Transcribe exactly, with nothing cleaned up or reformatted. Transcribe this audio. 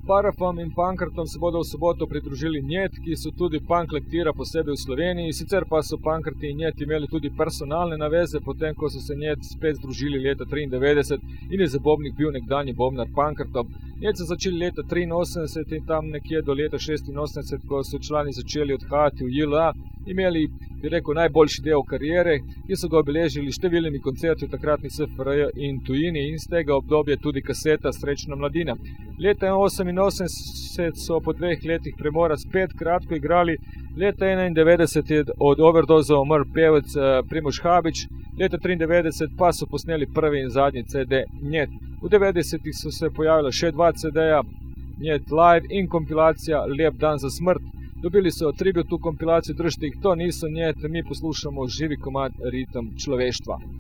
Parafom in Pankrtom se bodo v soboto pridružili Njet, ki so tudi punk lektira posebej v Sloveniji, sicer pa so Pankrti in Njet imeli tudi personalne naveze, potem ko so se Njet spet združili leta triindevetdeset in je za bobnik bil nekdanji bobnar Pankrtov. Njet so začeli leta triinosemdeset in tam nekje do leta šestinosemdeset, ko so člani začeli odhajati v J L A, imeli, bi rekel, najboljši del kariere, ki so ga obeležili številnimi koncerti v takratni S F R J in tujini in z tega obdobja tudi kaseta Srečna mladina. Leta oseminosemdeset so po dveh letih premora spet kratko igrali, leta enaindevetdeset je od overdoza umrl pevec Primož Habič, leta triindevetdeset pa so posneli prvi in zadnji C D Njet. V devetdesetih so se pojavila še dva C D-ja, Njet Live in kompilacija Lep dan za smrt. Dobili so tribute kompilacijo, držite jih, to niso Njet, mi poslušamo živi komad Ritem človeštva.